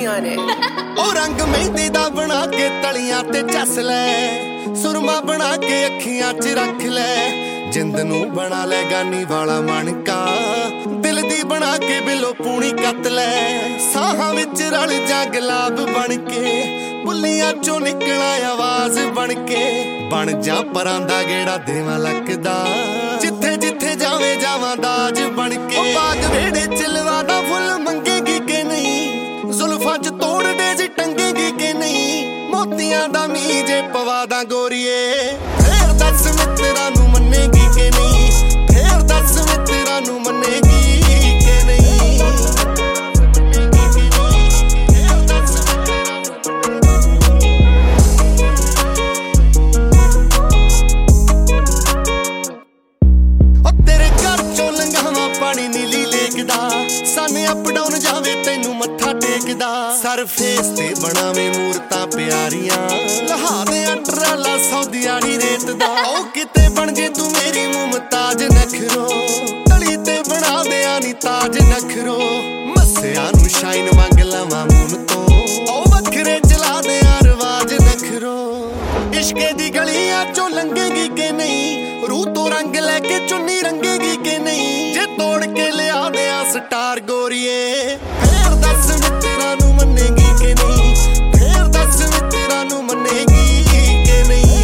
ਹੋਈਆਂ ਨੇ। ਉਹ ਰੰਗ ਮਹਿੰਦੀ ਦਾ ਬਣਾ ਕੇ ਤਲੀਆਂ ਤੇ ਚੱਸ ਲੈ, ਸੁਰਮਾ ਬਣਾ ਕੇ ਅੱਖੀਆਂ 'ਚ ਰੱਖ ਲੈ, ਜਿੰਦ ਨੂੰ ਬਣਾ ਲੈ ਗਾਨੀ ਵਾਲਾ ਮਣਕਾ, ਦਿਲ ਦੀ ਬਣਾ ਕੇ ਬਿੱਲੋ ਪੂਣੀ ਕੱਤ ਲੈ, ਸਾਹਾਂ ਵਿੱਚ ਰਲ ਜਾ ਗੁਲਾਬ ਬਣ ਕੇ, ਬੁੱਲੀਆਂ ਚੋਂ ਨਿਕਲਾ ਆਵਾਜ਼ ਬਣ ਕੇ, ਬਣ ਜਾ ਪਰਾਂ ਦਾ ਗੇੜਾ ਦੇਵਾਂ ਲੱਕਦਾ, ਜਿੱਥੇ ਜਿੱਥੇ ਜਾਵੇ ਜਾਵਾਂ ਦਾਜ ਬਣ ਕੇ। ਉਹ ਬਾਗ ਵੇੜੇ ਚ ਲਵਾ ਦਾ ਫੁੱਲ ਮੰਗੇਗੀ ਕਿ ਨਹੀਂ, ਜ਼ੁਲਫਾਂ 'ਚ ਤੋੜ ਡੇਜ ਟੰਗੇਗੀ ਕਿ ਨਹੀਂ, ਮੋਤੀਆਂ ਦਾ ਮੀਂਹ ਜੇ ਪਵਾ ਦਾਂ ਗੋਰੀਏ, ਫੇਰ ਦੱਸ ਮਿੱਤਰਾਂ ਨੂੰ ਮੰਨੇਗੀ ਕਿ ਨਹੀਂ, ਫੇਰ ਦੱਸ ਮਿੱਤਰਾਂ ਨੂੰ ਮੰਨੇਗੀ ਕਿ ਨਹੀਂ। ਪਾਣੀ ਨੀਲੀ ਲੇਕ ਦਾ ਸਾਨੇ ਅਪ ਡਾਊਨ ਜਾਵੇ ਤੈਨੂੰ ਮੱਥਾ ਟੇਕਦਾ, ਸਰ ਫੇਸ ਤੇ ਬਣਾਵੇਂ ਮੂਰਤਾਂ ਪਿਆਰੀਆਂ, ਲਹਾ ਦੇ ਟਰਾਲਾ ਸੌਦੀਆਣੀ ਰੇਤ ਦਾ, ਉਹ ਕਿਤੇ ਬਣ ਜੇ ਤੂੰ ਮੇਰੀ ਮੁਮਤਾਜ ਨਖਰੋ, ਤਲੀ ਤੇ ਬਣਾ ਦਿਆਂ ਨੀ ਤਾਜ ਨਖਰੋ, ਮੱਸਿਆਂ ਨੂੰ ਸ਼ਾਈਨ ਮੰਗ ਲਵਾਂ ਮੂਨ ਤੋਂ, ਉਹ ਵੱਖਰੇ ਚਲਾ ਦਿਆਂ ਰਵਾਜ ਨਖਰੋ। ਇਸ਼ਕੇ ਦੀ ਗਲੀਆਂ ਚੋਂ ਲੰਘੇਗੀ ਕਿ ਨਹੀਂ, ਰੂਹ ਤੋਂ ਰੰਗ ਲੈ ਕੇ ਚੁੰਨੀ ਰੰਗੇਗੀ ਕਿ ਨਹੀਂ, ਜੇ ਤੋੜ ਕੇ ਲਿਆ ਦਿਆਂ ਸਟਾਰ ਗੋਰੀਏ, ਫੇਰ ਦੱਸ ਮਿੱਤਰਾਂ ਨੂੰ ਮੰਨੇਗੀ ਕਿ ਨਹੀਂ, ਫੇਰ ਦੱਸ ਮਿੱਤਰਾਂ ਨੂੰ ਮੰਨੇਗੀ ਕਿ ਨਹੀਂ।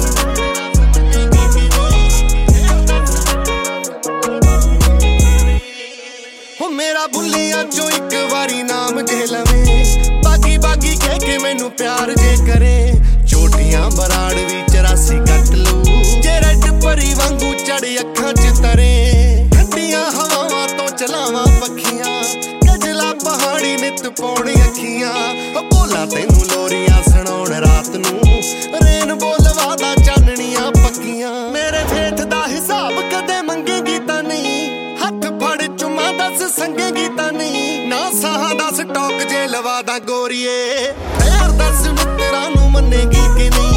ਹੋ ਮੇਰਾ ਬੁੱਲੀਆਂ ਚੋਂ ਇੱਕ ਵਾਰੀ ਨਾਮ ਜੇ ਲਵੇਂ, ਬਾਗੀ ਬਾਗੀ ਕਹਿ ਕੇ ਮੈਨੂੰ ਪਿਆਰ ਜੇ ਕਰੇ, ਚੋਟੀਆਂ ਬਰਾੜ ਵੀ 84 ਕੱਟ ਲੂ, ਜੇ ਰੈਡ ਪਰੀ ਵਾਂਗੂ ਚੜ ਅੱਖਾਂ 'ਚ ਤਰੇ, ਠੰਡੀਆਂ ਹਵਾਵਾਂ ਤੋਂ ਚਲਾਵਾਂ ਪੱਖੀਆਂ, ਗਜਲਾ ਪਹਾੜੀ ਨਿੱਤ ਪਾਉਣ ਅੱਖੀਆਂ, ਭੋਲਾ ਤੈਨੂੰ ਲੋਰੀਆਂ ਸੁਣਾਉਣ ਰਾਤ ਨੂੰ, ਰੇਨਬੋ ਲਵਾ ਦਾ ਚਾਨਣੀਆਂ ਪੱਕੀਆਂ, ਮੇਰੇ ਫੇਥ ਦਾ ਹਿਸਾਬ ਕਦੇ ਮੰਗੇਗੀ ਤਾਂ ਨਹੀਂ, ਹੱਥ ਫੜ ਚੁੰਮਾ ਦੱਸ ਸੰਗੇਗੀ ਤਾਂ ਨਹੀਂ, ਨਾ ਸਾਹਾਂ ਦਾ ਸਟੋਕ ਜੇ ਲਵਾ ਦਾ ਗੋਰੀਏ, ਫੇਰ ਦੱਸ ਮਿੱਤਰਾਂ ਨੂੰ ਮੰਨੇਗੀ ਕਿ ਨਹੀਂ।